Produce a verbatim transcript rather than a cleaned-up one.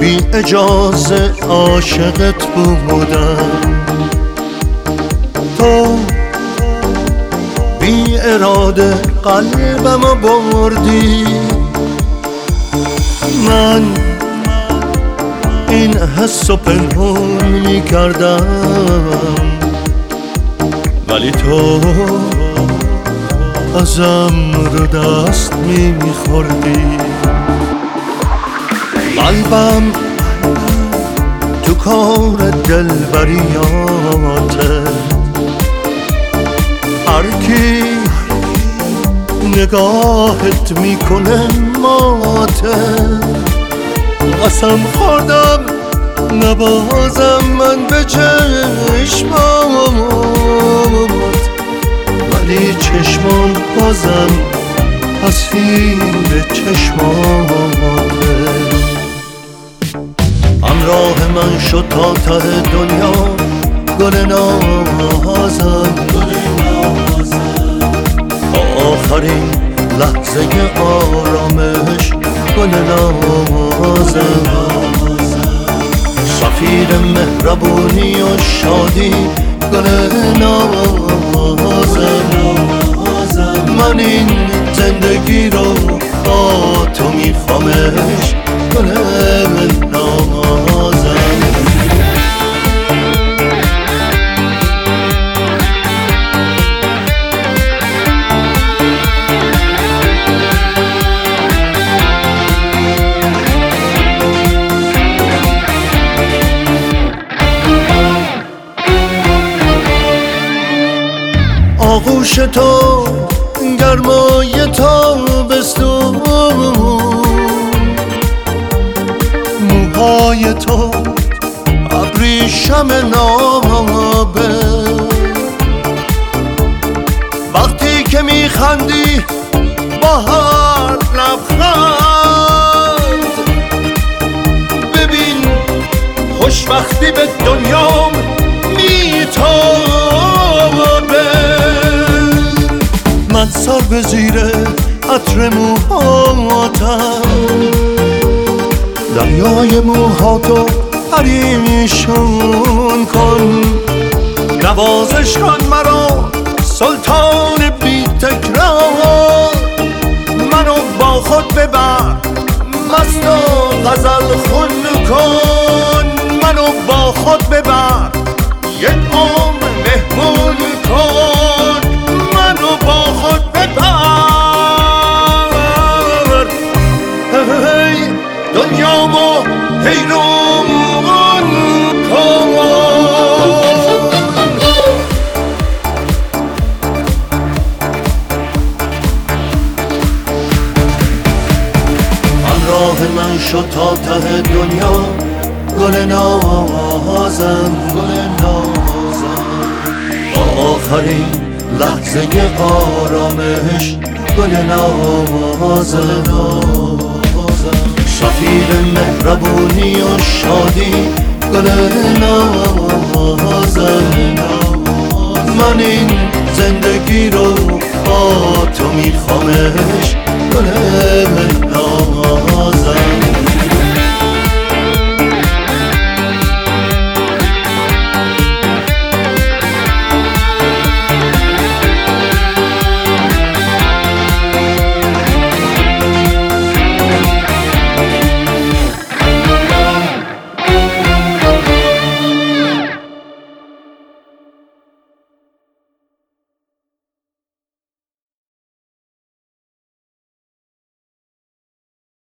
بی اجازه عاشقت بودم، تو بی اراده قلبمو بردی. من این حسو پنهون می کردم ولی تو ازم رو دست می خوردی. قلبم تو کار دلبریاته، هر کی نگاهت میکنه ماته. قسم خوردم نبازم من به چشمات، ولی چشمام بازم تصویر چشماته. همراه من شد تا ته دنیا گل نازم، تا آخرین لحظه آرامش گل نازم. سفیر مهربونی و شادی گل نازم. من این زندگی رو با تو میخوامش گل نازم. آغوش تو گرمای تابستون، موهای تو ابریشم نابه. وقتی که میخندی با هر لبخند، ببین خوشبختی به دنیام میتابه. من سر به زیر عطر موهاتم، دریای موهاتو پریشون کن. نوازش کن مرا سلطان بی تکرار، منو با خود ببر مست و غزل خون کن. منو با خود ببر یک عمر مهمون کن. منو با خود ببر هی دنیامو حیرون کن. همراه من شد تا ته دنیا گل نازم، گل نازم. با آخرین لحظه آرامش گل نازم. سفیر مهربونی و شادی گل نازم. من این زندگی رو با تو میخوامش گل نازم.